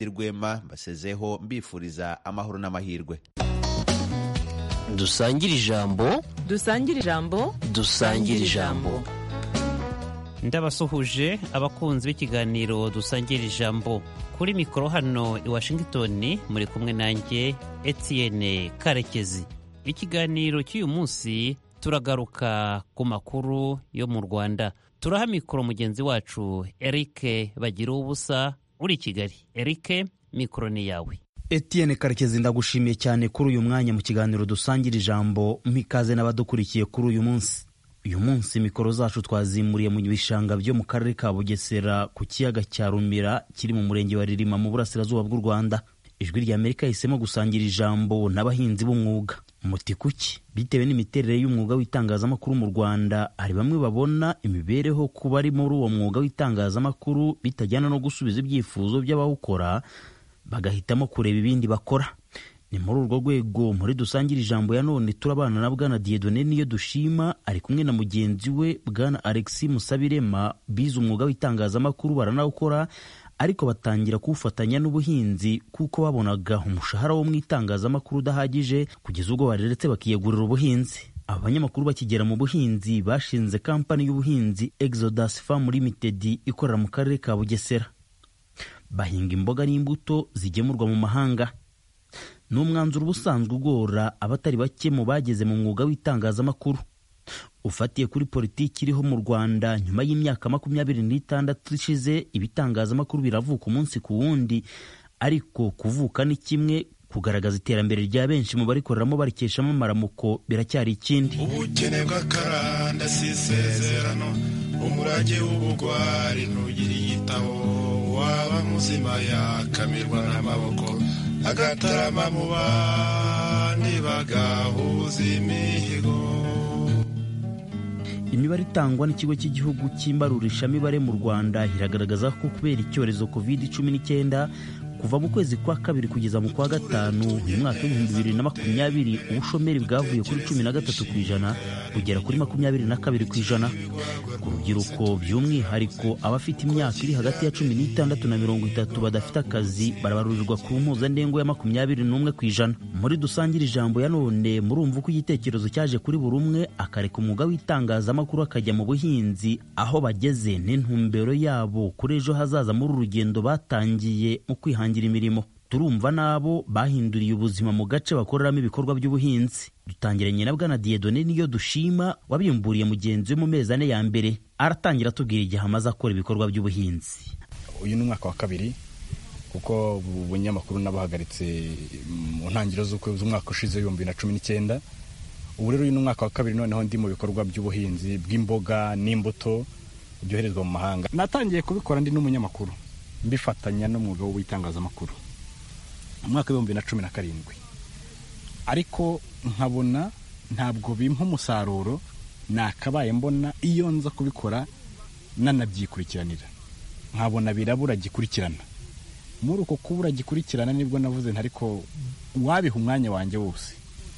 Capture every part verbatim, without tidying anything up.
Rwema mbasezeho mbifuriza amahoro n'amahirwe. Dusangire ijambo, dusangire ijambo, dusangire ijambo. Ndabasuhuje abakunzi b'ikiganiro dusangira ijambo. Kuri mikoro hano i Washington muri kumwe nanjye Etienne Karekezi. Ikiganiro cy'uyu munsi turagaruka ku makuru yo mu Rwanda. Turaha mikoro mugenzi wacu Eric Bagira ubusa uri Kigali. Eric, mikoro ni yawe. Etienne Karekezi, ndagushimiye cyane kuri uyu mwanya mu kiganiro dusangira ijambo. Mpikaze n'abadukurikiye kuri uyu munsi. Uyu munsi mikoro zacu twazimuriye mu bishanga byo mu karere ka Bugesera ku kiyaga cya Rumira kiri mu murenge wa Ririma mu burasirazuba bw'u Rwanda. Ijwi rya Amerika hisemo gusangira ijambo n'abahinzi b'umwuga. Muti kuki? Bitewe n'imiterere y'umwuga w'itangazamakuru mu Rwanda, hari bamwe babona imibereho kuba ari muri uwo mwuga w'itangazamakuru bitajyana no gusubiza ibyifuzo by'abawukora, bagahitamo kureba ibindi bakora. Ni muri urwo rwego muri dusangira ijambo ya none turabana na Bwana Dieudonné Niyodushima ari kumwe na mugenzi we Bwana Alexis Musabirema, bize umwuga w'itangazamakuru baranawukora, ariko batangira kuwufatanya n'ubuhinzi kuko babonaga umushahara wo mu itangazamakuru udahagije kugeza ubwo bareretse bakiyegurira ubuhinzi. Abanyamakuru bakigera mu buhinzi bashinze kampani y'ubuhinzi Exodus Farm Limited ikorera mu karere ka Bugesera. Bahinga imboga n'imbuto zigemurwa mu mahanga. N'umwanzuro ubusanzwe ugora abatari bake mu bageze mu mwuga w'itangazamakuru. Ufatiye kuri politiki iriho mu Rwanda nyuma y'imyaka makumyabiri n'itandatu ishize, ibitangazamakuru biravuka umunsi ku wundi, ariko kuvuka ni kimwe, kugaragaza iterambere rya benshi mu barikoreramo barikeshamo amaramuko biracyari ikindi. Ubukene bw'akaranda si isezerano, umurage w'ubugwari ntugira igitabo, waba muzima yakamirwa n'amaboko, agatarama mu bandi bagahuza imihigo. Imibare itangwa n'ikigo cy'igihugu cy'imbarurishamibare mu Rwanda iragaragaza ko kubera icyorezo covid cumi n'icyenda kuva mu kwezi kwa kabiri kugeza mu kwa gatanu mu mwaka w'ibihumbi bibiri na makumyabiri, ubushomeri bwavuye kuri cumi na gatatu ku ijana kugera kuri makumyabiri na kabiri ku ijana. Ku rubyiruko by'umwihariko abafite imyaka iri hagati ya cumi n'itandatu na mirongo itatu badafite akazi barabarurirwa ku mpuzandengo ya makumyabiri n'umwe ku ijana. Muri dusangira ijambo ya none murumva uko igitekerezo cyaje kuri buri umwe akareka umwuga w'itangazamakuru akajya mu buhinzi, aho bageze n'intumbero yabo kuri ejo hazaza muri urugendo batangiye mu kwihangira imirimo. Turumva nabo bahinduriye ubuzima mu gace bakoreramo ibikorwa by'ubuhinzi. Dutangiranye na Bwana Dieudonné Niyodushima wabimburiye mugenzi we mu mezi ane ya mbere. Aratangira atubwira igihe amaze akora ibikorwa by'ubuhinzi. Uyu ni umwaka wa kabiri kuko ubunyamakuru nabahagaritse mu ntangiriro z'umwaka ushize w'ibihumbi bibiri na cumi n'icyenda. Ubu rero uyu ni umwaka wa kabiri noneho ndi mu bikorwa by'ubuhinzi bw'imboga n'imbuto byoherezwa mu mahanga. Natangiye kubikora ndi n'umunyamakuru mbifatanya n'umwuga w'itangazamakuru mu mwaka w'ibihumbi bibiri na cumi na karindwi, ariko nkabona ntabwo bimpa umusaruro nakabaye mbona iyo nza kubikora nanabyikurikiranira, nkabona birabura gikurikirana. Muri uko kubura gikurikirana nibwo navuze ntariko wabiha umwanya wanjye wose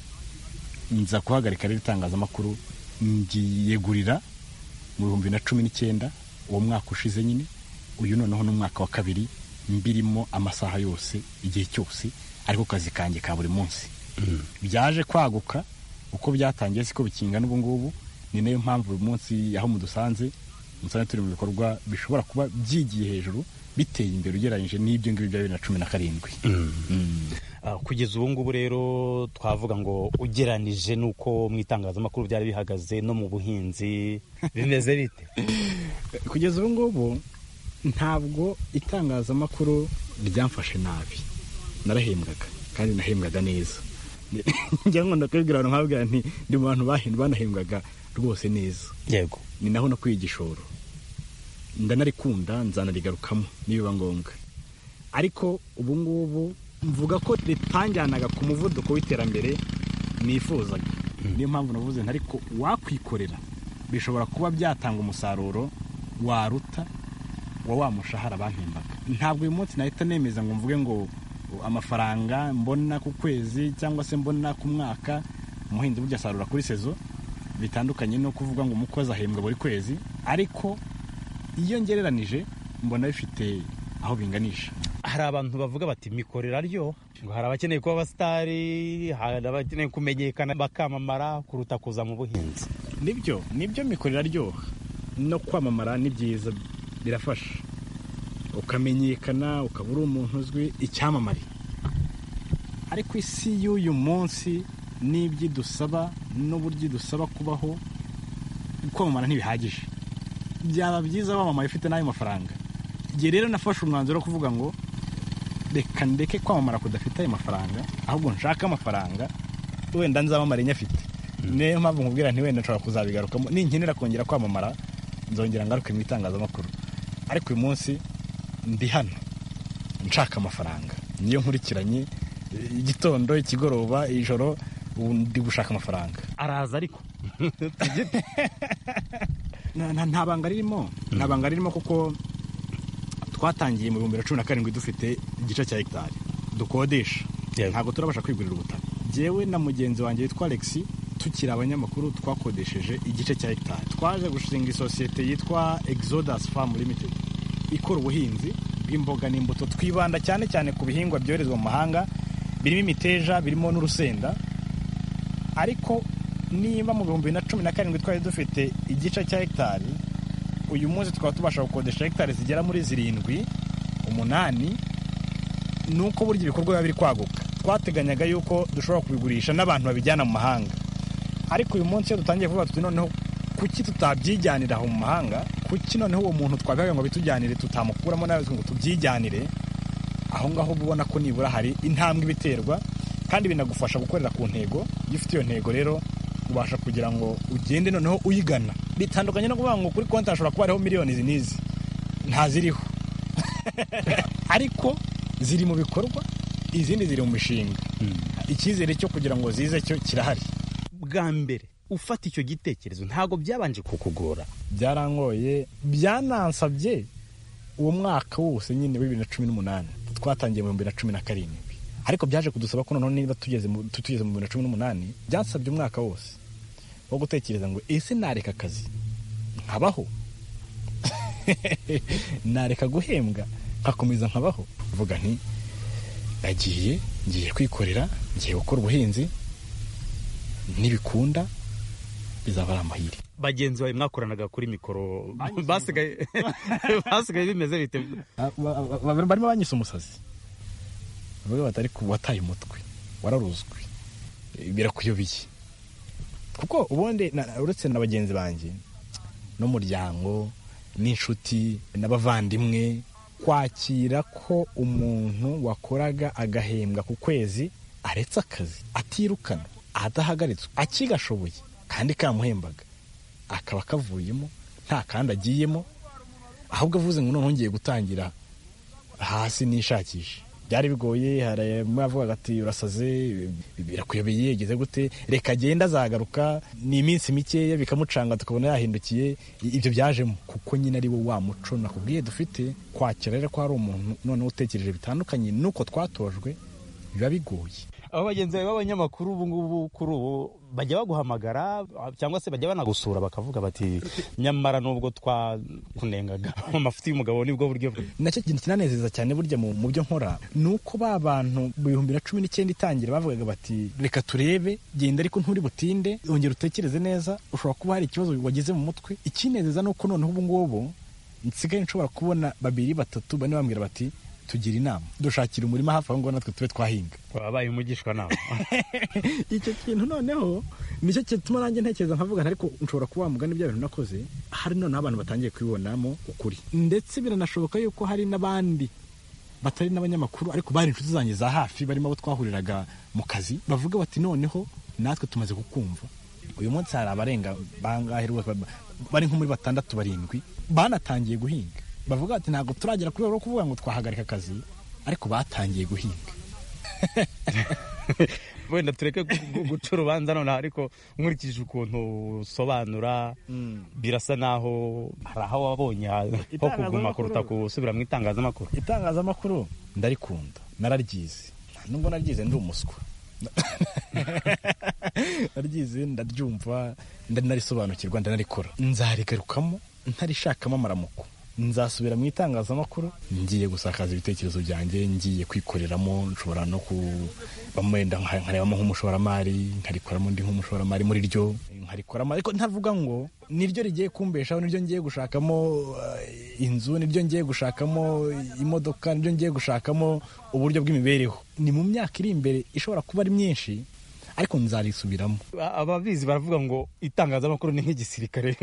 nza kuhagarika rero itangazamakuru, ngiyegurira mu bihumbi bibiri na cumi n'icyenda, uwo mwaka ushize nyine. Uyu noneho n'umwaka wa kabiri mbirimo amasaha yose igihe cyose, ariko kazi kanjye ka buri munsi. Mm. Byaje kwaguka uko byatangiye siko bikingana ubu ngubu. Ni nayo mpamvu uyu munsi aho mudusanze musanze turi mu bikorwa bishobora kuba byigiye hejuru biteye imbere ugereranyije n'ibyo ngibyo bya bibiri na cumi na karindwi. Mm. Mm. Uh, kugeza ubu ngubu rero twavuga ngo ugeranije nuko mu itangazamakuru byari bihagaze no mu buhinzi bimeze bite? Kugeza ubu ngubu ntabwo itangazamakuru ryamfashe nabi, narahembwaga kandi nahembwaga neza. Njya ngo ndakubwira abantu nkabwira nti ndi mu bantu bahembwa banahembwaga rwose neza. Yego, ni naho no kwigishoro ndanarikunda nzanarigarukamo nibiba ngombwa. Ariko ubu ngubu mvuga ko ritanjyanaga ku muvuduko w'iterambere nifuzaga. Mm. Niyo mpamvu navuze ntariko wakwikorera bishobora kuba byatanga umusaruro waruta wa wa mushahara bampembaga. Ntabwo uyu munsi nahita nemeza ngo mvuge ngo amafaranga mbona ku kwezi cyangwa se mbona ku mwaka. Umuhinzi burya asarura kuri sezo, bitandukanye no kuvuga ngo umukozi ahembwa buri kwezi, ariko iyo ngereranije mbona bifite aho binganisha. hari abantu bavuga bati mikoro iraryoha, ngo hari abakeneye kuba abasitari, hari abakeneye kumenyekana bakamamara kuruta kuza mu buhinzi. Nibyo nibyo mikoro iraryoha no kwamamara ni byiza, birafasha ukamenyekana ukaba uri umuntu uzwi icyamamare. Ariko isi y'uyu munsi n'ibyo dusaba n'uburyo dusaba kubaho, kwamamara ntibihagije. Byaba byiza wamamaye ufite n'ayo mafaranga. Igihe rero nafashe umwanzuro wo kuvuga ngo reka ndeke kwamamara kudafite ayo mafaranga, ahubwo nshaka amafaranga wenda nzamamara inyafite. Niyo mpamvu nkubwira nti wenda nshobora kuzabigarukamo ninkenera kongera kwamamara, nzongera ngaruke mu itangazamakuru. Ariko uyu munsi ndi hano nshaka amafaranga, niyo nkurikiranye igitondo, ikigoroba, ijoro, ndi gushaka amafaranga. Araza ariko nta banga ririmo, nta banga ririmo kuko twatangiye mu bihumbi bibiri na cumi na karindwi dufite igice cya hegitari dukodesha, ntabwo turabasha kwigurira ubutaka. Jyewe na mugenzi wanjye witwa Alex tukiri abanyamakuru twakodesheje igice cya hegitari. Twaje gushinga isosiyete yitwa Exodus Farm Limited ikora ubuhinzi bw'imboga n'imbuto. Twibanda cyane cyane ku bihingwa byoherezwa mu mahanga, birimo imiteja, birimo n'urusenda. Ariko niba mu bihumbi bibiri na cumi na karindwi twari dufite igice cya hegitari, uyu munsi twaba tubasha gukodesha hegitari zigera muri zirindwi umunani. Nuko burya ibikorwa biba biri kwaguka. Twateganyaga yuko dushobora kubigurisha n'abantu babijyana mu mahanga, ariko uyu munsi iyo dutangiye kuvuga tuti noneho kuki tutabyijyanira aho mu mahanga, kuki noneho uwo muntu twavuga ngo bitujyanire tutamukuramo nawe ngo tubyijyanire, aho ngaho ubona ko nibura hari intambwe ibiterwa kandi binagufasha gukorera ku ntego. Iyo ufite iyo ntego rero ubasha kugira ngo ugende noneho uyigana. Bitandukanye no kuvuga ngo kuri konti hashobora kuba hariho miliyoni izi n'izi, ntaziriho ariko ziri mu bikorwa, izindi ziri mu mishinga. Icyizere cyo kugira ngo zize cyo kirahari. Bwa mbere ufata icyo gitekerezo ntago byabanje kukugora? Byarangoye, byanansabye uwo mwaka wose nyine wa bibiri na cumi n'umunani. Twatangiye mu bibiri na cumi na karindwi, ariko byaje kudusaba ko noneho niba tugeze mu tugeze mu bibiri na cumi n'umunani, byansabye umwaka wose wo gutekereza ngo ese nareka akazi nkabaho nareka guhembwa nkakomeza nkabaho. Vuga nti nagiye ngiye kwikorera, ngiye gukora ubuhinzi, nibikunda bizaba ari amahire. Bagenzi bawe mwakoranaga kuri mikoro basigaye basigaye bimeze bite? Barimo banyise umusazi, bavuga batari wataye umutwe, wararuzwe, birakuyobeye. Kuko ubundi uretse na bagenzi banjye n'umuryango n'inshuti n'abavandimwe, kwakira ko umuntu wakoraga agahembwa ku kwezi aretse akazi, atirukana, adahagaritswe, akigashoboye kandi kamuhembaga, akaba kavuyemo nta kandi agiyemo, ahubwo avuze ngo none ngiye gutangira hasi nishakisha. Byari bigoye, haravuga ati urasaze, birakuyobeye, igeze gute, reka agenda azagaruka. Ni iminsi mikeya bikamucanga tukabona yahindukiye. Ibyo byajemo kuko nyine ari wo wa muco nakubwiye dufite, kwakira rero ko hari umuntu noneho utekereje bitandukanye nuko twatojwe, biba bigoye. Abo bagenzi bawe b'abanyamakuru ubu ngubu kuri ubu bajya baguhamagara cyangwa se bajya banagusura bakavuga bati nyamara nubwo twakunengaga amafuti y'umugabo nibwo buryo bwe? Nacyo kintu kinanezeza cyane burya mu byo nkora, nuko ba bantu mu bihumbi bibiri na cumi n'icyenda itangira bavugaga bati reka turebe, genda ariko nturi butinde, ongera utekereze neza, ushobora kuba hari ikibazo wagize mu mutwe. Ikinezeza nuko noneho ubu ngubu nsigaye nshobora kubona babiri batatu bane bambwira bati tugira inama, dushakira umurima hafi aho ngo natwe tube twahinga. Wabaye umugishwa nawe. Icyo kintu noneho nicyo gituma nanjye ntekereza nkavuga ariko nshobora kuba mugani bya bintu nakoze, hari noneho abantu batangiye kwibonamo ukuri. Ndetse biranashoboka yuko hari n'abandi batari n'abanyamakuru ariko bari inshuti zanjye za hafi, barimo abo twahuriraga mu kazi, bavuga bati noneho natwe tumaze kukumva. Uyu munsi hari abarenga bangahe bari nko muri batandatu barindwi banatangiye guhinga, bavuga ati ntabwo turagera kuri rwo kuvuga ngo twahagarika akazi, ariko batangiye guhinga. Wenda tureke guca urubanza none, ariko nkurikije ukuntu usobanura birasa naho hari aho wabonye ho kuguma kuruta gusubira mu itangazamakuru. Itangazamakuru ndarikunda, nararyize, nubwo naryize ndi umuswa naryize, ndaryumva, ndanarisobanukirwa, ndanarikora, nzarigarukamo ntarishakamo amaramuko. nzasubira mu itangazamakuru ngiye gusakaza ibitekerezo byanjye, ngiye kwikoreramo, nshobora no kubamwenda nkarebamo nk'umushoramari, nkarikoramo ndi nk'umushoramari muri ryo, nkarikoramo ariko ntavuga ngo niryo rigiye kumbeshaho, niryo ngiye gushakamo uh, inzu, niryo ngiye gushakamo imodoka, niryo ngiye gushakamo uburyo bw'imibereho. Ni mu myaka iri imbere ishobora kuba ari myinshi, ariko nzarisubiramo. Ababizi baravuga ngo itangazamakuru ni nk'igisirikare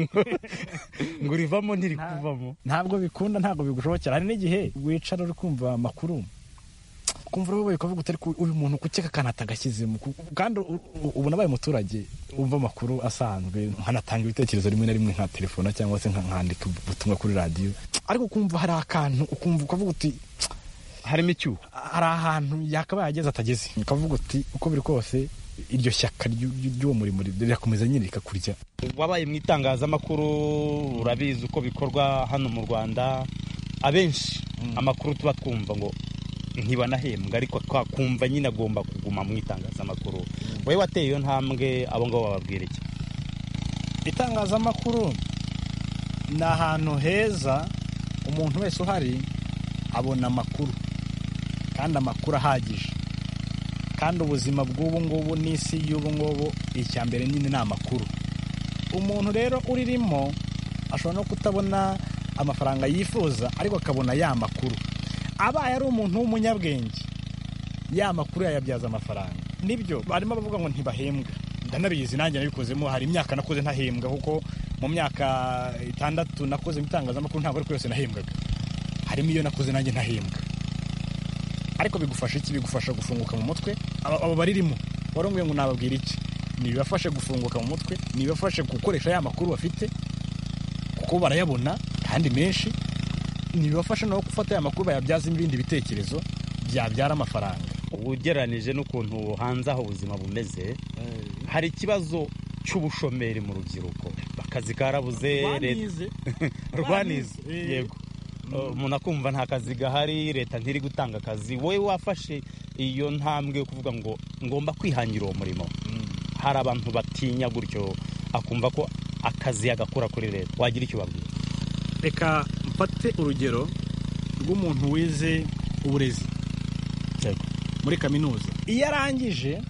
ngo rivamo ntirikuvamo. Ntabwo bikunda, ntabwo bigushobokera. Hari n'igihe wicara uri kumva amakuru kumva wowe ukavuga utari uyu muntu kukeka kanata gashyizemo, kandi ubu nabaye umuturage umva amakuru asanzwe, nkanatanga ibitekerezo rimwe na rimwe nka telefona cyangwa se nkandika ubutumwa kuri radio, ariko kumva hari akantu ukumva ukavuga uti harimo icyuho, hari ahantu yakabaye ageze atageze, ukavuga uti uko biri kose iryo shyaka ry'uwo murimo rirakomeza nyine rikakurya. Wabaye mu itangazamakuru, urabizi uko bikorwa hano mu Rwanda. Abenshi mm. amakuru tuba twumva ngo ntibanahembwa, ariko kumva nyine agomba kuguma mu itangazamakuru. mm. Wewe wateye iyo ntambwe, abo ngabo bababwira iki? Itangazamakuru ni ahantu heza umuntu wese uhari abona amakuru, kandi amakuru ahagije. Kandi ubuzima bw'ubu ngubu n'isi y'ubu ngubu icya mbere nyine ni amakuru. Umuntu rero uririmo ashobora no kutabona amafaranga yifuza, ariko akabona ya makuru. Abaye ari umuntu w'umunyabwenge, ya makuru yayabyaza amafaranga. Nibyo barimo bavuga ngo ntibahembwa, ndanabizi nanjye nabikozemo. Hari imyaka nakoze ntahembwa, kuko mu myaka itandatu nakoze itangazamakuru ntabwo ari yose nahembwaga. Harimo iyo nakoze nanjye ntahembwa, ariko bigufasha iki? Bigufasha gufunguka mu mutwe. Abo baririmo warongoye ngo nababwira iki? Nibafashe gufunguka mu mutwe, nibafashe gukoresha ya makuru bafite kuko barayabona kandi menshi, nibafashe no gufata ya makuru bayabyaza ibindi bitekerezo byabyara amafaranga. Ugeranije n'ukuntu hanze aho ubuzima bumeze, hari ikibazo cy'ubushomeri mu rubyiruko. Akazi karabuze, rwanize yego, umuntu akumva nta kazi gahari, leta ntiri gutanga akazi. Wowe wafashe iyo ntambwe yo kuvuga ngo ngomba kwihangira uwo murimo. mm. Hari abantu batinya gutyo, akumva ko akazi yagakora kuri leta. Wagira icyo babwira? Reka mfate urugero rw'umuntu wize uburezi muri kaminuza. Iyo arangije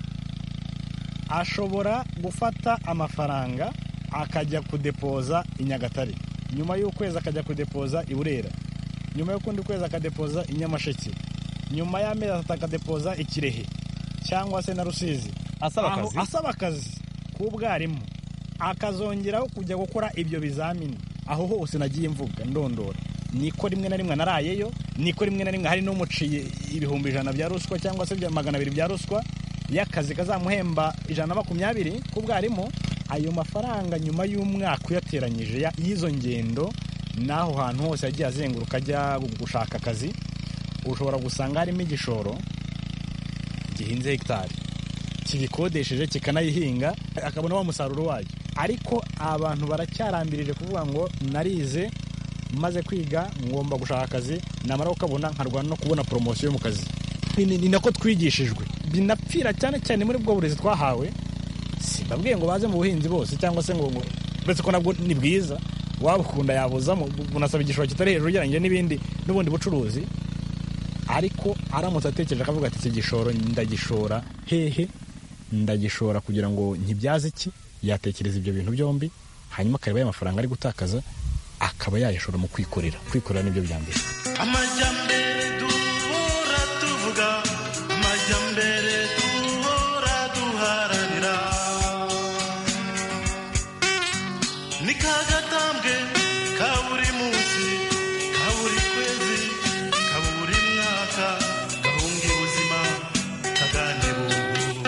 ashobora gufata amafaranga akajya kudepoza i Nyagatare, nyuma y'ukwezi akajya kudepoza i Burera, nyuma y'ukundi kwezi akadepoza i Nyamasheke, nyuma y'amezi atatu akadepoza i Kirehe cyangwa se na Rusizi, asaba akazi asaba akazi k'ubwarimu. Akazongeraho kujya gukora ibyo bizamini. Aho hose nagiye mvuga ndondora, niko rimwe na rimwe narayeyo, niko rimwe na rimwe hari n'umuciye ibihumbi ijana bya ruswa cyangwa se magana abiri bya ruswa y'akazi kazamuhemba ijana na makumyabiri k'ubwarimu. Ayo mafaranga nyuma y'umwaka uyateranyije y'izo ngendo n'aho hantu hose yagiye azenguruka ajya gushaka akazi, ushobora gusanga harimo igishoro gihinze hegitari, kibikodesheje kikanayihinga, akabona wa musaruro wayo. Ariko abantu baracyarambirije kuvuga ngo narize, maze kwiga ngomba gushaka akazi, namara ukabona nkarwana no kubona promosiyo mu kazi. Ni nako twigishijwe, binapfira cyane cyane muri bwo burezi twahawe. Simbabwiye ngo baze mu buhinzi bose, cyangwa se ngo uretse ko nabwo ni bwiza, wabukunda yabuzamo, bunasaba igishoro kitari hejuru ugereranyije n'ibindi n'ubundi bucuruzi. Ariko aramutse atekereje akavuga ati iki gishoro ndagishora hehe, ndagishora kugira ngo nkibyaze iki, yatekereza ibyo bintu byombi, hanyuma akareba ya mafaranga ari gutakaza akaba yayashora mu kwikorera. Kwikorera nibyo bya mbere. Amajyambere duhora tuvuga, amajyambere duhora duharanira, ni kagatambwe ka buri munsi, ka buri kwezi, ka buri mwaka, gahunga ubuzima kagane bungu.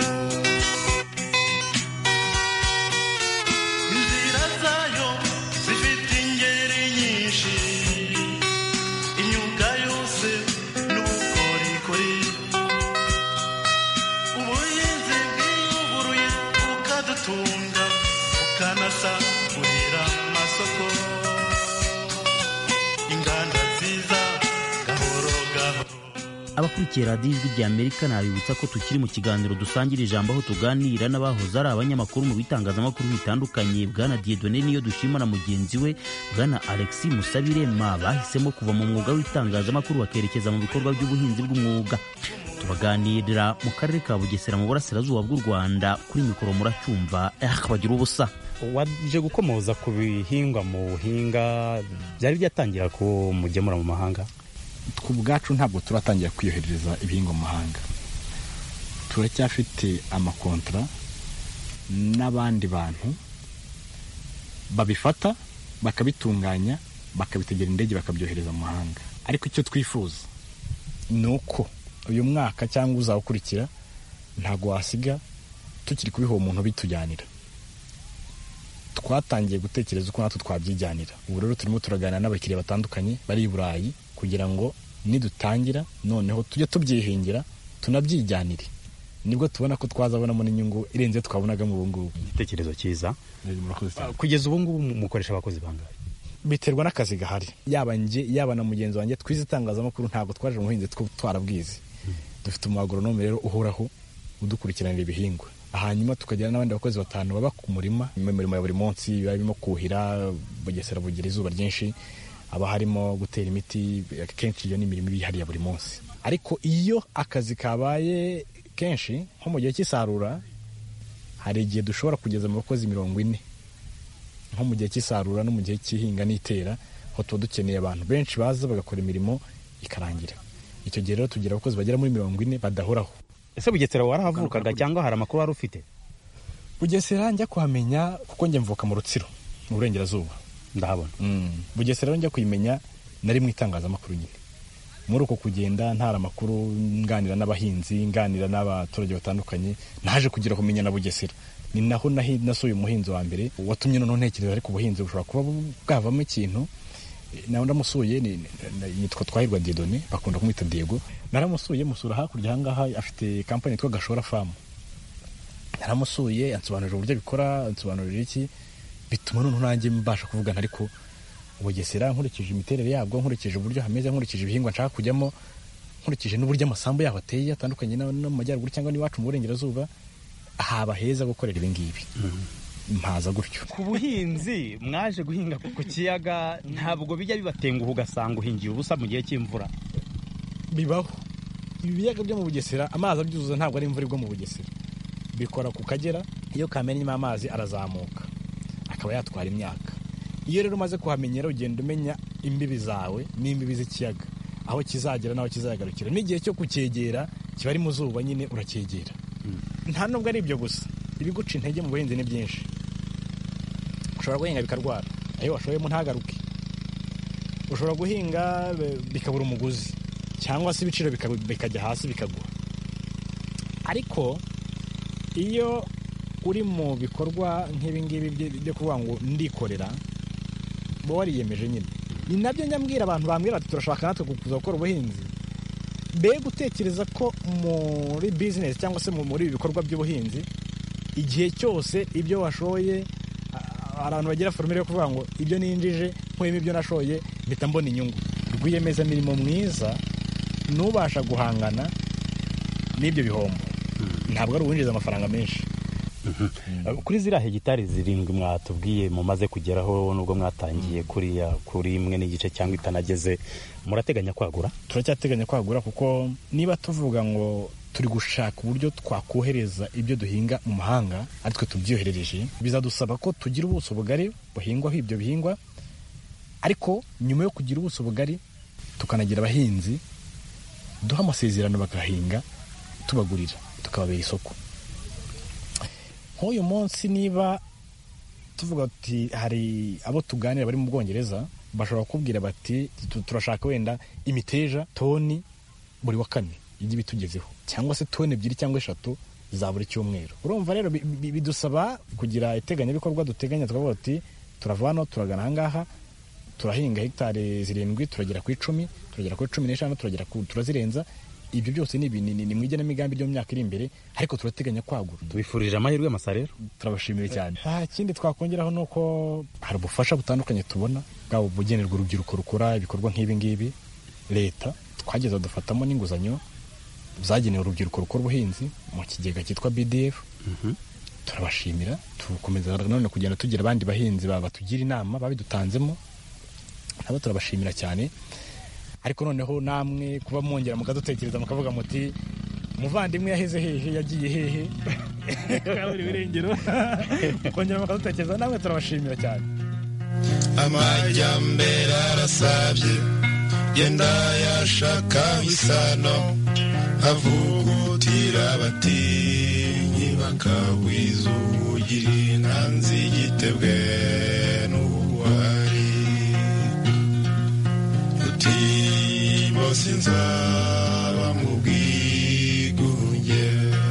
Inzira zayo zifite ingeri nyinshi, imyuga yose mukurikiye radiyo ijwi rya Amerika, nabibutsa ko tukiri mu kiganiro dusangira ijambo, aho tuganira n'abahoze ari abanyamakuru mu bitangazamakuru bitandukanye. Bwana Dieudonné Niyodushima na mugenzi we Bwana Alexis Musabirema bahisemo kuva mu mwuga w'itangazamakuru bakerekeza mu bikorwa by'ubuhinzi bw'umwuga. Tubaganirira mu karere ka Bugesera mu burasirazuba bw'u Rwanda. Kuri mikoro muracyumva bagira ubusa. Waje gukomoza ku bihingwa mu buhinga byari byatangira ko mugemura mu mahanga? Ku bwacu ntabwo turatangira kwiyohereza ibihingwa mu mahanga, turacyafite amakontra n'abandi bantu babifata bakabitunganya bakabitegera indege bakabyohereza mu mahanga. Ariko icyo twifuza ni uko uyu mwaka cyangwa uzawukurikira ntabwo wasiga tukiri kubiha umuntu bitujyanira. Twatangiye gutekereza uko natwe twabyijyanira. Ubu rero turimo turaganira n'abakiriya batandukanye bari i Burayi kugira ngo nidutangira noneho tujye tubyihingira tunabyijyanire, nibwo tubona ko twazabonamo n'inyungu irenze twabonaga mu bungubu. Igitekerezo cyiza. Kugeza ubu ngubu mukoresha abakozi bangahe? Biterwa n'akazi gahari. Yaba nje yaba na mugenzi wanjye twize itangazamakuru ntabwo twaje mu buhinzi twarabwize. Dufite umuagronome rero uhoraho udukurikiranira ibihingwa. Hanyuma tukagira n'abandi bakozi batanu baba ku murima, imirimo ya buri munsi barimo kuhira. Bugesera bugira izuba ryinshi, aba harimo gutera imiti, kenshi iyo ni imirimo ihari ya buri munsi. Ariko iyo akazi kabaye kenshi nko mu gihe cy'isarura, hari igihe dushobora kugeza mu bakozi mirongo ine nko mu gihe cy'isarura no mu gihe cy'ihinga n'itera, aho tuba dukeneye abantu benshi baza bagakora imirimo ikarangira. Icyo gihe rero tugira abakozi bagera muri mirongo ine badahoraho. Ese Bugesera warahavukaga cyangwa hari amakuru wari ufite? Bugesera njya kuhamenya kuko njye mvuka mu Rutsiro mu burengerazuba. Ndahabona. Mm. Bugesera rero njya kuyimenya nari mu itangazamakuru nyine. Muri uko kugenda ntara amakuru, nganira n'abahinzi, nganira n'abaturage batandukanye, naje kugira kumenya na Bugesera. Ni naho nasuye umuhinzi wa mbere watumye none ntekereza ariko ubuhinzi bushobora kuba bwavamo ikintu. Nawe ndamusuye nitwa Twahirwa Dieudonné, bakunda kumwita Diego. Naramusuye musura hakurya ahangaha, afite kampani yitwa Gashora Farm. Naramusuye yansobanurira uburyo bikora, ansobanurira iki, bituma none nanjye mbasha kuvugana. Ariko Bugesera nkurikije imiterere yabwo, nkurikije uburyo hameze, nkurikije ibihingwa nshaka kujyamo, nkurikije n'uburyo amasambu yaho ateye atandukanye no mu majyaruguru cyangwa n'iwacu mu burengerazuba, haba heza gukorera ibi ngibi. Mpaza gutyo. Ku buhinzi mwaje guhinga ku kiyaga, ntabwo bijya bibatenguha ugasanga uhingiye ubusa mu gihe cy'imvura? Bibaho. Ibiyaga byo mu Bugesera amazi abyuzuza ntabwo ari imvura igwa mu Bugesera. Bikora ku Kagera, iyo kamenyemo amazi arazamuka akaba yatwara imyaka. Iyo rero umaze kuhamenyera ugenda umenya imbibi zawe n'imbibi z'ikiyaga, aho kizagera n'aho kizagarukira. N'igihe cyo kucyegera kiba ari mu zuba nyine uracyegera. Nta nubwo ari ibyo gusa, ibiguca intege mu buhinzi ni byinshi. Ushobora guhinga bikarwara, ayo washoyemo ntagaruke. Ushobora guhinga bikabura umuguzi, cyangwa se ibiciro bikajya hasi bikagwa. Ariko iyo uri mu bikorwa nk'ibi ngibi byo kuvuga ngo ndikorera, bo wariyemeje nyine. Ni nabyo nyambwira abantu bambwira bati turashaka natwe kuza gukora ubuhinzi. Be gutekereza ko muri business cyangwa se muri ibi bikorwa by'ubuhinzi, igihe cyose ibyo washoye, abantu bagira formule yo kuvuga ngo ibyo ninjije nkuyemo ibyo nashoye mpita mbona inyungu. Rwiyemeza mirimo mwiza nubasha guhangana n'ibyo bihombo. Ntabwo ari uwinjiza amafaranga menshi. Kuri ziriya hegitari zirindwi mwatubwiye mumaze kugeraho, nubwo mwatangiye kuriya kuri imwe n'igice cyangwa itanageze, murateganya kwagura? Turacyateganya kwagura, kuko niba tuvuga ngo turi gushaka uburyo twakohereza ibyo duhinga mu mahanga ari twe tubyoherereje, bizadusaba ko tugira ubuso bugari buhingwaho ibyo bihingwa. Ariko nyuma yo kugira ubuso bugari tukanagira abahinzi duha amasezerano bagahinga tubagurira, tukababera isoko. Nk'uyu munsi niba tuvuga ati hari abo tuganira bari mu Bwongereza, bashobora kubwira bati turashaka wenda imiteja toni buri wa kane ijye bitugezeho, cyangwa se toni ebyiri cyangwa eshatu za buri cyumweru. Urumva rero bidusaba kugira iteganyabikorwa duteganya, tukavuga ati turava hano turagana ahangaha, turahinga hegitari zirindwi, turagera ku icumi, turagera ku cumi n'eshanu, turagera ku turazirenza. Ibyo byose ni ni mu igenamigambi ryo mu myaka iri imbere, ariko turateganya kwagura. Tubifurije amahirwe masa rero. Turabashimiye cyane. Nta kindi twakongeraho nuko hari ubufasha butandukanye tubona, bwabo bugenerwa urubyiruko rukora ibikorwa nk'ibi ngibi. Leta twageza dufatamo n'inguzanyo zagenewe urubyiruko rukora ubuhinzi mu kigega cyitwa B D F. Turabashimira, tukomeza none kugenda tugira abandi bahinzi baba tugira inama babidutanzemo, nabo turabashimira cyane. Ariko noneho namwe kuba mwongera mukadutekereza mukavuga muti umuvandimwe yaheze hehe yagiye hehe kaburi birengero kongera mukadutekereza, namwe turabashimira cyane. Amajyambere arasabye genda yashaka isano avugutira abatinyi bakagwiza ubugiri ntanzi igitebwe n'ubugwari uti bose nzaba mu bwigunge.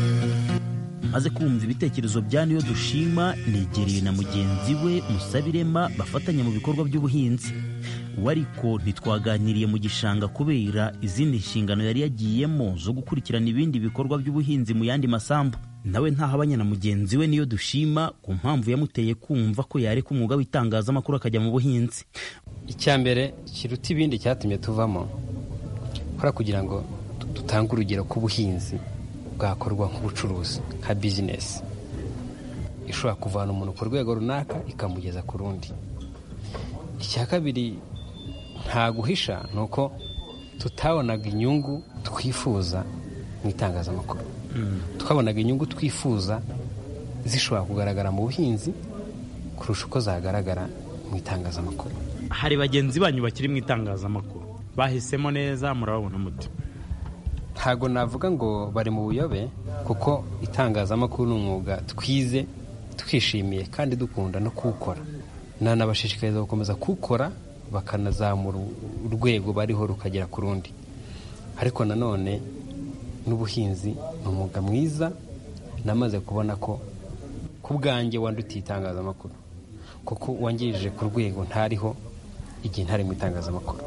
maze kumva ibitekerezo bya Niyo Dushima, negereye na mugenzi we Musabirema bafatanya mu bikorwa by'ubuhinzi. Wariko ntitwaganiriye mu gishanga kubera izindi nshingano yari yagiyemo zo gukurikirana ibindi bikorwa by'ubuhinzi mu yandi masambu. Nawe ntahabanya na mugenzi we Niyo Dushima ku mpamvu yamuteye kumva ko yareka umwuga w'itangazamakuru akajya mu buhinzi. Icyambere kiruta ibindi cyatumye tuvamo kora kugira ngo dutange urugero ku buhinzi bwakorwa nk'ubucuruzi nka business ishobora kuvana umuntu ku rwego runaka ikamugeza ku rundi. Icya kabiri nta guhisha nuko tutabonaga inyungu twifuza mu itangazamakuru. Tukabonaga inyungu twifuza zishobora kugaragara mu buhinzi kurusha uko zagaragara mu itangazamakuru. Hari bagenzi banyu bakiri mu itangazamakuru bahisemo neza, murabona muti? Ntago navuga ngo bari mu buyobe, kuko itangazamakuru ni umwuga twize twishimiye kandi dukunda no kuwukora. Nanabashishikariza gukomeza kuwukora bakanazamura urwego bariho rukagera ku rundi. Ariko nanone n'ubuhinzi ni umwuga mwiza, namaze kubona ko ku bwanjye wandutiye itangazamakuru, kuko wangirije ku rwego ntariho igihe ntari mu itangazamakuru.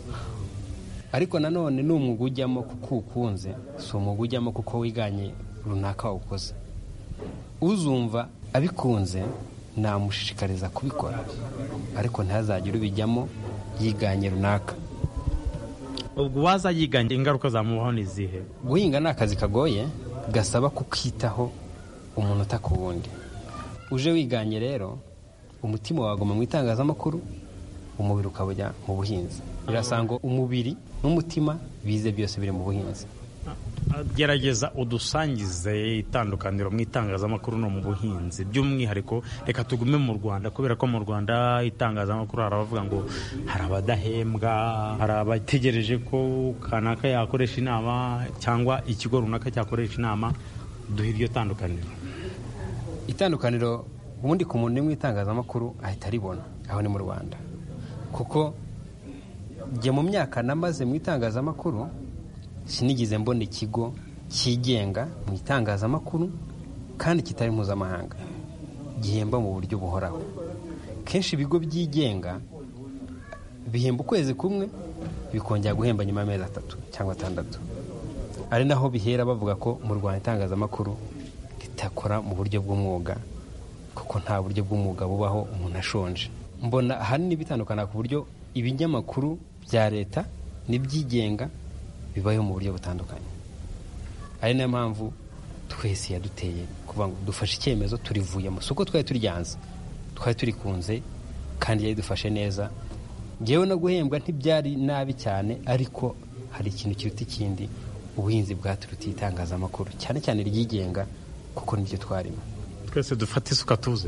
Ariko nanone ni umwuga ujyamo kuko ukunze, si umwuga ujyamo kuko wiganye runaka wawukoze. Uzumva abikunze namushishikariza kubikora, ariko ntazagire ubijyamo yiganye runaka. Ubwo waza yiganye ingaruka zamubaho ni zihe? Guhinga ni akazi kagoye gasaba kukitaho umunota ku wundi. Uje wiganye rero umutima wagoma mu itangazamakuru, umubiri ukabujya mu buhinzi. Birasanga umubiri n'umutima bize byose biri mu buhinzi. Gerageza udusangize itandukaniro mu itangazamakuru no mu buhinzi, by'umwihariko reka tugume mu Rwanda, kubera ko mu Rwanda itangazamakuru hari abavuga ngo hari abadahembwa, hari abategereje ko kanaka yakoresha inama cyangwa ikigo runaka cyakoresha inama. Duhe iryo tandukaniro. Itandukaniro ubundi ku muntu mu itangazamakuru ahita ribona aho ni mu Rwanda, kuko jye mu myaka namaze mu itangazamakuru sinigize mbona ikigo cyigenga mu itangazamakuru kandi kitari mpuzamahanga gihemba mu buryo buhoraho. Kenshi ibigo byigenga bihemba ukwezi kumwe bikongera guhemba nyuma y'amezi atatu cyangwa atandatu. Ari naho bihera bavuga ko mu Rwanda itangazamakuru ritakora mu buryo bw'umwuga, kuko nta buryo bw'umwuga bubaho umuntu ashonje. Mbona ahanini bitandukana ku buryo ibinyamakuru bya leta n'ibyigenga bibayeho mu buryo butandukanye. Ari nayo mpamvu twese yaduteye kuvuga ngo dufashe icyemezo turivuyemo. Suko twari turyanze, twari turikunze kandi yari dufashe neza. Ngewe no guhembwa ntibyari nabi cyane, ariko hari ikintu kiruta ikindi, ubuhinzi bwaturutiye itangazamakuru cyane cyane ryigenga, kuko nibyo twarimo. Twese dufate isuka tuze.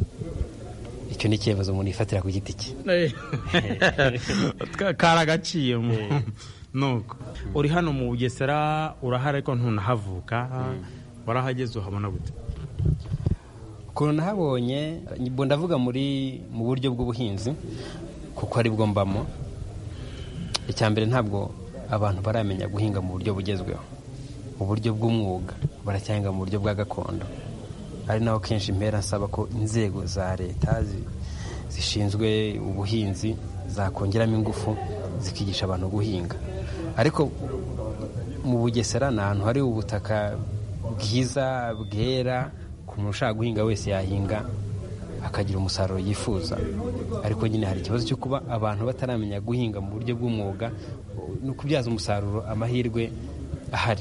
Icyo ni icyemezo umuntu yifatira ku giti cye. Karagaciye mu nuko uri hano mu Bugesera, urahari ariko ntunahavuka. Warahageze uhabona gute? Ukuntu nahabonye, ndavuga muri mu buryo bw'ubuhinzi kuko ari bwo mbamo. Icyambere ntabwo abantu baramenya guhinga mu buryo bugezweho, mu buryo bw'umwuga, baracyahinga mu buryo bwa gakondo. Ari naho kenshi impera nsaba ko inzego za leta zishinzwe ubuhinzi zakongeramo ingufu zikigisha abantu guhinga. Ariko mu Bugesera ni ahantu hari ubutaka bwiza bwera, ku muntu ushaka guhinga wese yahinga akagira umusaruro yifuza. Ariko nyine hari ikibazo cyo kuba abantu bataramenya guhinga mu buryo bw'umwuga no kubyaza umusaruro amahirwe ahari.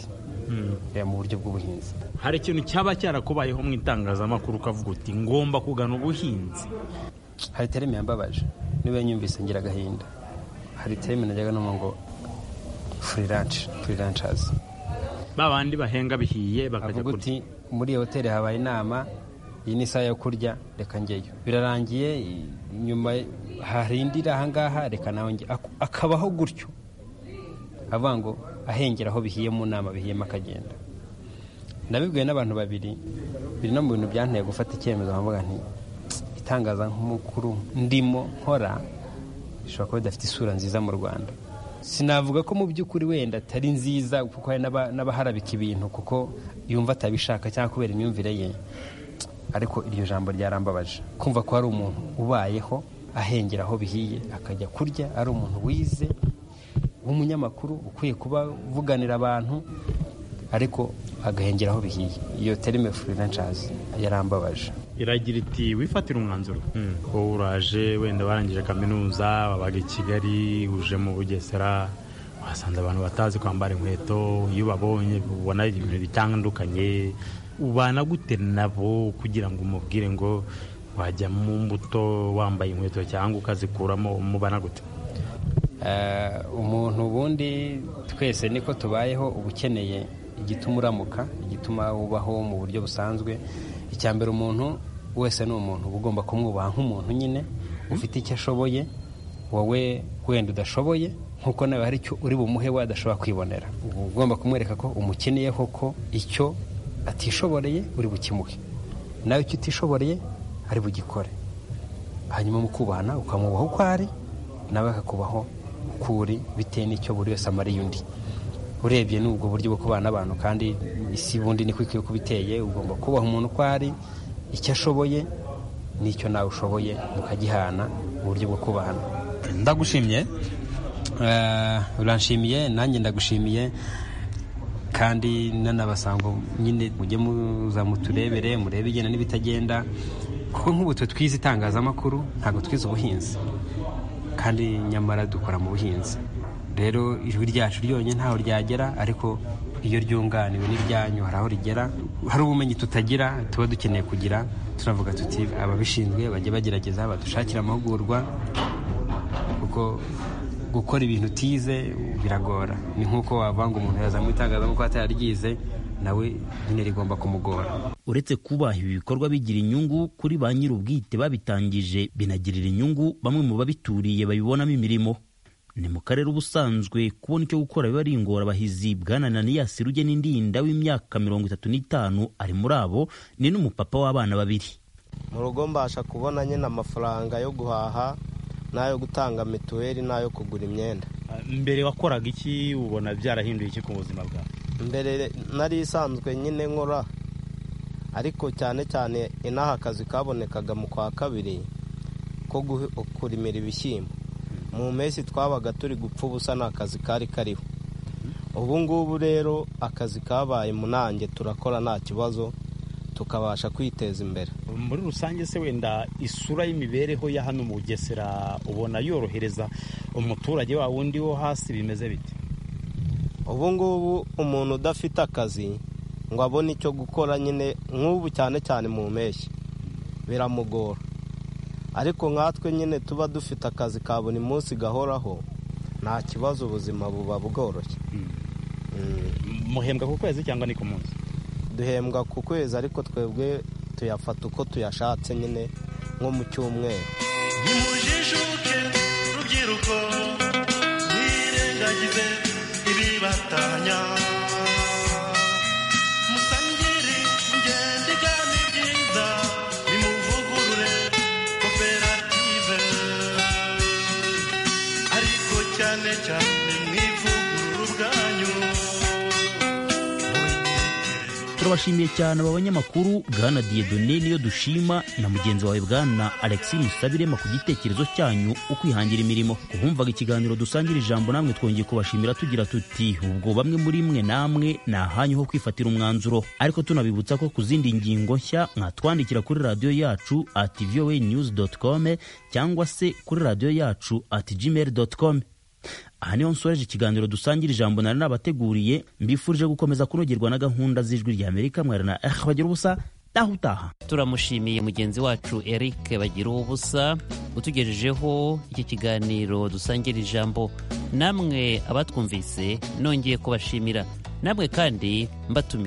mm. mu buryo bw'ubuhinzi. Hari ikintu cyaba cyarakubayeho mu itangazamakuru ukavuga uti ngomba kugana ubuhinzi? Hari terime yambabaje niba nyumvise ngira agahinda. Hari terime najyaga numva ngo freelance freelancers, babandi bahenga bihiye bakajya kurya. Uti muri hoteli habaye inama, iyi ni isaha yo kurya, reka njyeyo. Birarangiye, nyuma harindira ahangaha, reka nawe njye. Akabaho gutyo avuga ngo ahengera aho bihiye mu nama bihiyemo akagenda. Nabibwiwe n'abantu babiri biri no mu bintu byanteye gufata icyemezo, bavuga nti itangaza nk'umukuru ndimo nkora bishobora kuba bidafite isura nziza mu Rwanda. Sinavuga ko mu by'ukuri wenda atari nziza kuko hari n'abaharabika ibintu kuko yumva atabishaka cyangwa kubera imyumvire ye, ariko iryo jambo ryarambabaje kumva ko hari umuntu ubayeho ahengera aho bihiye akajya kurya, ari umuntu wize w'umunyamakuru ukwiye kuba vuganira abantu, ariko agahengera aho bihiye. Iyo terime freelancers yarambabaje. Iragira iti wifatira umwanzuro. Wowe uraje wenda warangije kaminuza, wabaga i Kigali, uje mu Bugesera, wasanze abantu batazi kwambara inkweto, iyo babonye ubona ibintu bitandukanye, ubana gute nabo kugira ngo umubwire ngo wajya mu mbuto wambaye inkweto cyangwa ukazikuramo, umubana gute? Umuntu ubundi twese niko tubayeho, uba ukeneye igituma uramuka, igituma ubaho mu buryo busanzwe. Icyambere umuntu wese ni umuntu, uba ugomba kumwubaha nk'umuntu nyine ufite icyo ashoboye, wowe wenda udashoboye, nkuko nawe hari icyo uri bumuhe we adashobora kwibonera. Uba ugomba kumwereka ko umukeneyeho ko icyo atishoboreye uri bukimuhe, nawe icyo utishoboreye ari bugikore. Hanyuma mukubahana, ukamubaho uko ari, nawe akakubaho uko uri, bitewe n'icyo buri wese amariye undi. Urebye n'ubwo buryo bwo kubana n'abantu, kandi isi bundi niko ikwiye kubiteye. Ugomba kubaha umuntu uko ari, icyo ashoboye n'icyo nawe ushoboye, mukagihana mu buryo bwo kubana. Ndagushimye. Uranshimiye, nanjye ndagushimiye, kandi nanabasanga nyine mujye muza muturebere, murebe igenda n'ibitagenda, kuko nk'ubu twe twize itangazamakuru ntabwo twize ubuhinzi, kandi nyamara dukora mu buhinzi. Rero ijwi ryacu ryonyine ntaho ryagera, ariko iyo ryunganiwe n'iryanyu hari aho rigera. Hari ubumenyi tutagira tuba dukeneye kugira, turavuga tuti ababishinzwe bajye bagerageza badushakira amahugurwa, kuko gukora ibintu utize biragora. Ni nk'uko wavanga umuntu yaza mu itangazamakuru atararyize, nawe nyine rigomba kumugora. Uretse kuba ibi bikorwa bigira inyungu kuri ba nyir'ubwite babitangije, binagirira inyungu bamwe mu babituriye babibonamo imirimo. Ni mu karere ubusanzwe kubona icyo gukora biba ari ingorabahizi. Bwana Ananias Rugenindinda w'imyaka mirongo itatu n'itanu ari muri abo, ni n'umupapa w'abana babiri. Mu rugo mbasha kubona nyine amafaranga yo guhaha n'ayo gutanga mituweli n'ayo kugura imyenda. Mbere wakoraga iki? Ubona byarahinduye iki ku buzima bwawe? Mbere nari isanzwe nyine nkora, ariko cyane cyane inaha akazi kabonekaga mu kwa kabiri ko kurimira ibishyimbo. Mu mpeshyi twabaga turi gupfa ubusa, nta kazi kari kariho. Ubu ngubu rero akazi kabaye munange, turakora nta kibazo, tukabasha kwiteza imbere. Muri rusange se wenda isura y'imibereho ya hano mu Bugesera ubona yorohereza umuturage wa wundi wo hasi, bimeze bite? Ubu ngubu umuntu udafite akazi ngo abone icyo gukora nyine nk'ubu cyane cyane mu mpeshyi biramugora, ariko nkatwe nyine tuba dufite akazi ka buri munsi gahoraho, nta kibazo, ubuzima buba bworoshye. Muhembwa ku kwezi cyangwa ni ku munsi? Duhembwa ku kwezi, ariko twebwe tuyafata uko tuyashatse nyine nko mu cyumweru. Nimujijuke rubyiruko, mwirengagize ibibatanya, musangire ingendo igana ibyiza, nimuvugurure koperative, ariko cyane cyane mwivugurure ubwanyu. Turabashimiye cyane aba banyamakuru, Bwana Dieudonné niyo dushima na mugenzi wawe Bwana Alexis Musabirema ku gitekerezo cyanyu ukwihangira imirimo. Kubumvaga ikiganiro dusangira ijambo, namwe twongeye kubashimira tugira tuti ubwo bamwe muri mwe namwe nahanyu ho kwifatira umwanzuro, ariko tunabibutsa ko ku zindi ngingo nshya mwatwandikira kuri radio yacu at voa news dot com cyangwa se kuri radio yacu at gmail dot com. aha niho nsoreje ikiganiro dusangira ijambo nari nabateguriye, mbifurije gukomeza kunogerwa na gahunda z'ijwi rya Amerika. Mwari na eh bagira ubusa taha utaha. Turamushimiye mugenzi wacu Eric bagira ubusa utugejejeho iki kiganiro dusangira ijambo. Namwe abatwumvise nongeye kubashimira, namwe kandi mbatumiye